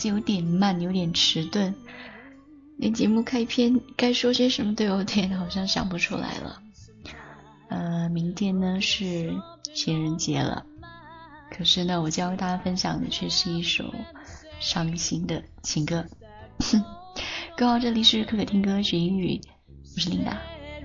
子有点慢，有点迟钝，连节目开篇该说些什么都有点好像想不出来了。明天呢是情人节了，可是呢我将为大家分享的却是一首伤心的情歌。各位好，这里是可可听歌学英语，我是琳达。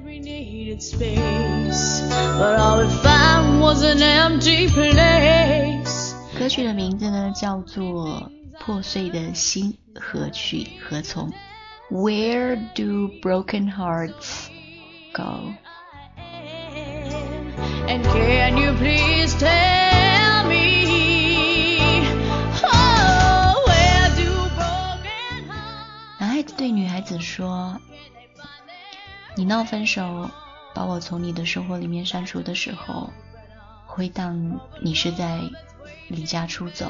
歌曲的名字呢叫做破碎的心，何去何从？ Where do broken hearts go? And can you please tell me, oh, where do broken hearts... 男孩子对女孩子说，你闹分手把我从你的生活里面删除的时候，我会当你是在离家出走，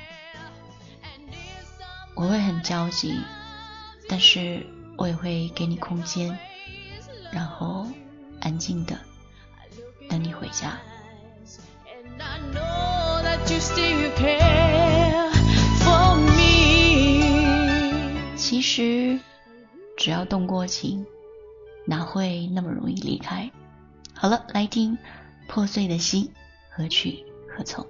我会很焦急，但是我也会给你空间，然后安静的等你回家。其实只要动过情，哪会那么容易离开？好了，来听破碎的心，何去何从。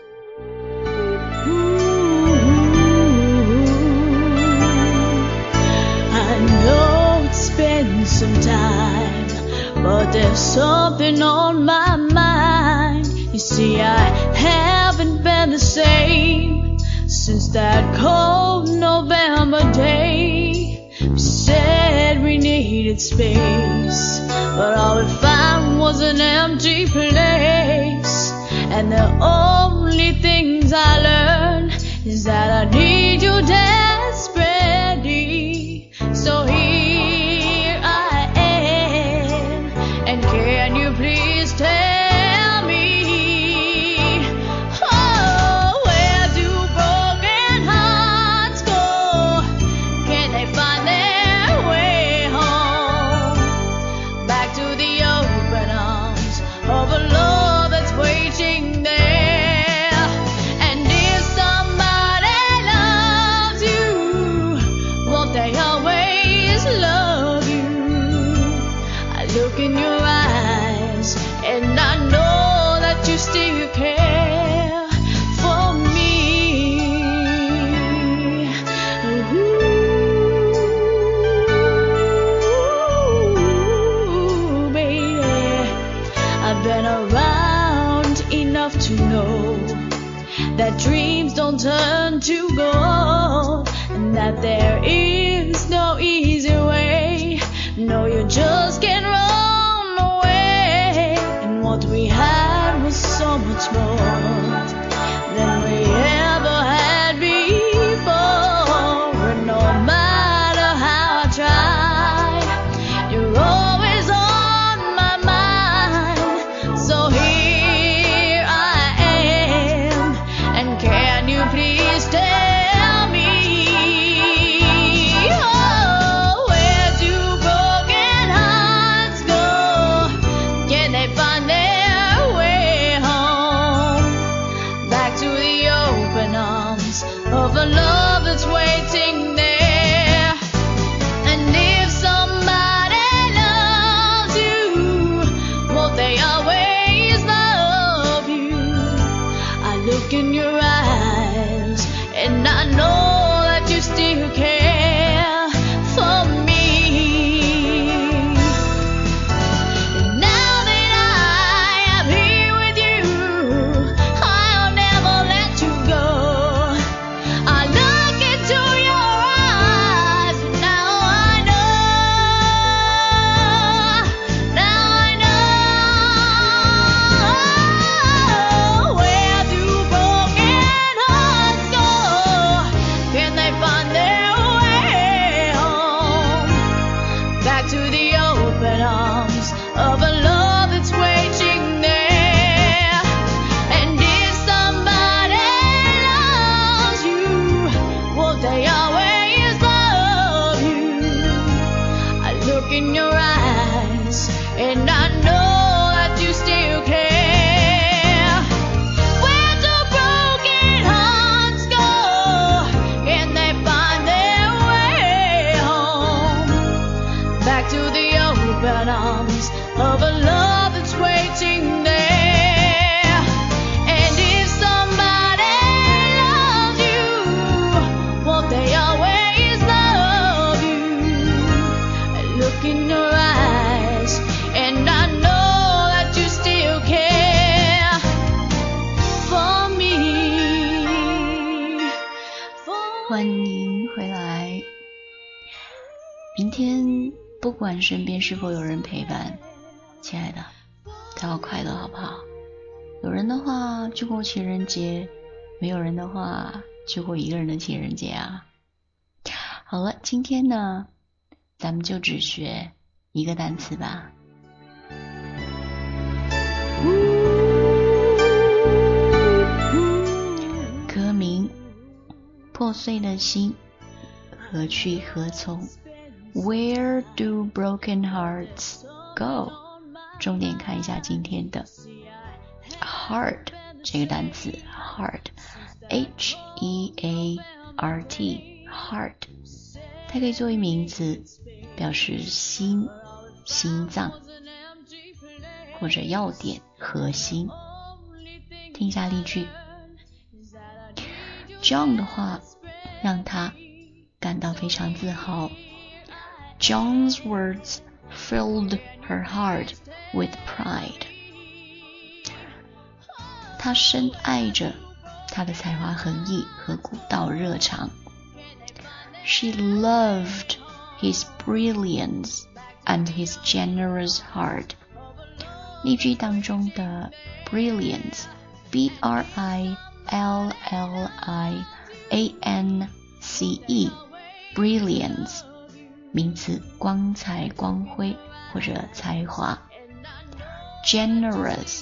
I know it's been some time, but there's something on my mind. You see, I haven't been the same since that cold November day. We said we needed space, but all we found was an empty place. And the only things I learned is that I need you desperately. So here I am, and can you please tell me, oh, where do broken hearts go? Can they find their way home? Back to the open arms of a love that's waiting there. And if somebody loves you, won't they always love you? I look in your eyes and I know that you still care for me. Ooh, baby, I've been around enough to know that dreams don't turn to gold, and that there is no easy way. No, you just can't run away. And what we had was so much more than we ever had before. And no matter how I try, you're always on my mind. So here I am, and can you please tell me, oh, where do broken hearts 看身边是否有人陪伴。亲爱的，都要快乐好不好？有人的话就过情人节，没有人的话就过一个人的情人节啊。好了，今天呢咱们就只学一个单词吧。歌名：破碎的心，何去何从？ Where do broken hearts go？ 重点看一下今天的 heart 这个单词 heart H-E-A-R-T heart， 它可以作为名词表示心、心脏或者要点、核心。听一下例句， John 的话让他感到非常自豪。 John's words filled her heart with pride。 他深爱着他的才华横溢和古道热肠。 She loved his brilliance and his generous heart。 例句当中的 brilliance B-R-I-L-L-I-A-N-C-E brilliance 名词，光彩光辉或者才华。 Generous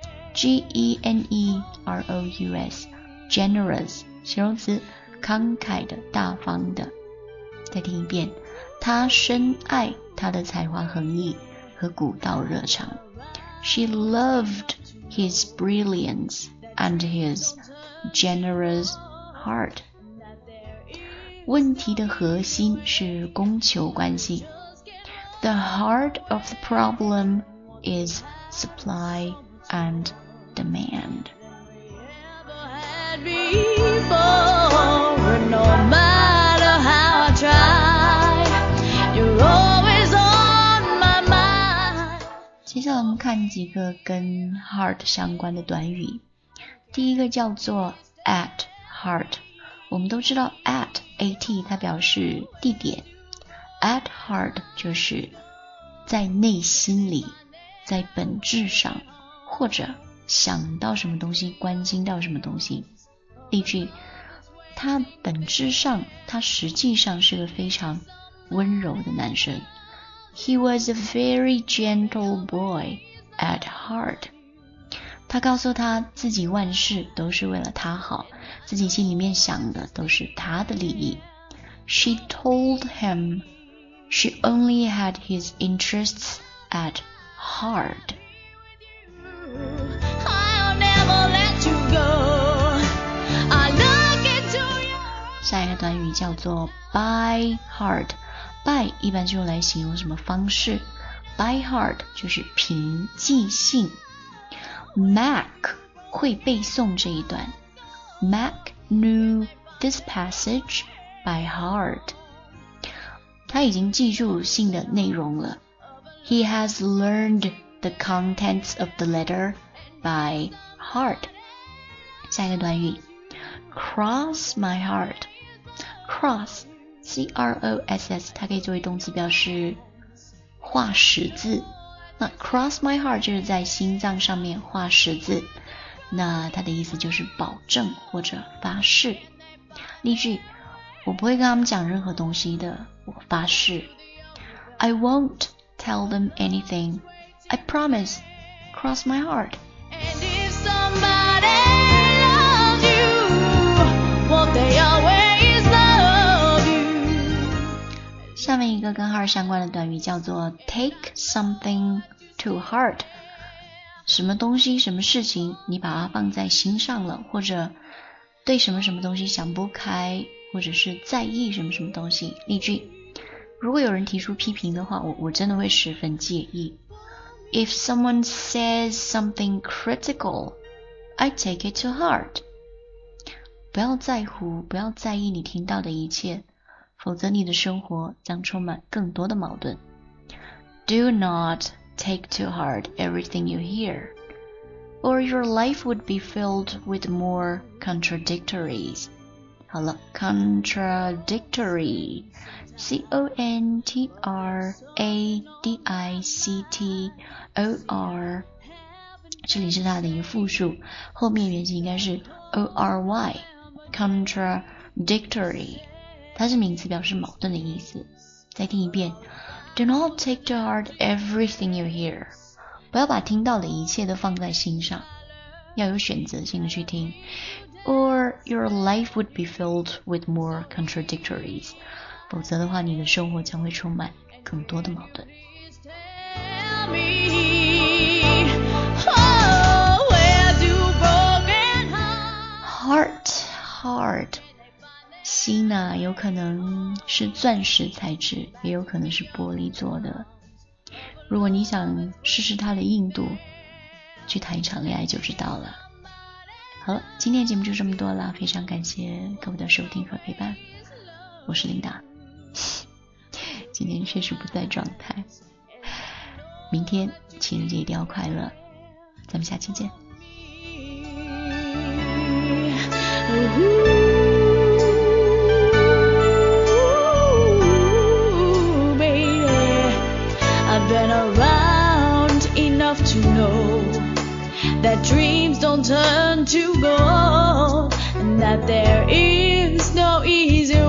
G-E-N-E-R-O-U-S generous 形容词，慷慨的、大方的。再听一遍，他深爱他的才华横溢和古道热肠。 She loved his brilliance and his generous heart。 问题的核心是供求关系。 The heart of the problem is supply and demand。 接下来我们看几个跟 heart 相关的短语。第一个叫做 at heart。 我们都知道 at 它表示地点， at heart 就是在内心里，在本质上，或者想到什么东西，关心到什么东西。例句，他本质上，他实际上是个非常温柔的男生。 He was a very gentle boy at heart。 他告诉他自己万事都是为了他好，自己心里面想的都是他的利益。 She told him she only had his interests at heart。 下一个短语叫做 by heart。 by 一般是用来形容什么方式， by heart 就是凭记性。 Mac 会背诵这一段， Mac knew this passage by heart。 他已经记住信的内容了， He has learned the contents of the letter by heart。 下一个短语 cross my heart。 cross C-R-O-S-S 它可以作为动词表示画十字，那 cross my heart 就是在心脏上面画十字，那它的意思就是保证或者发誓。例句，我不会跟他们讲任何东西的，我发誓。 I won't tell them anything. I promise. Cross my heart. And if somebody loves you, won't they always love you? 下面一个跟 heart 相关的短语叫做 take something to heart。 什么东西什么事情你把它放在心上了，或者对什么什么东西想不开，或者是在意什么什么东西。例句，如果有人提出批评的话，我真的会十分介意。 If someone says something critical, I take it to heart。 不要在乎，不要在意你听到的一切，否则你的生活将充满更多的矛盾。 Do not take to heart everything you hear, or your life would be filled with more contradictories。 好了 contradictory C-O-N-T-R-A-D-I-C-T-O-R 这里是它的一个复数，后面原型应该是 O-R-Y contradictory 它是名词，表示矛盾的意思。再听一遍 Do not take to heart everything you hear 不要把听到的一切都放在心上，要有选择性的去听 Or your life would be filled with more contradictories 否则的话你的生活将会充滿更多的矛盾。Heart 心呢，有可能是钻石材质，也有可能是玻璃做的。如果你想试试它的硬度，去谈一场恋爱就知道了。好了，今天的节目就这么多了，非常感谢各位的收听和陪伴，我是琳达。今天确实不在状态，明天情人节一定要快乐，咱们下期见。 I've been around enough to know that dreams don't turn to gold and that there is no easy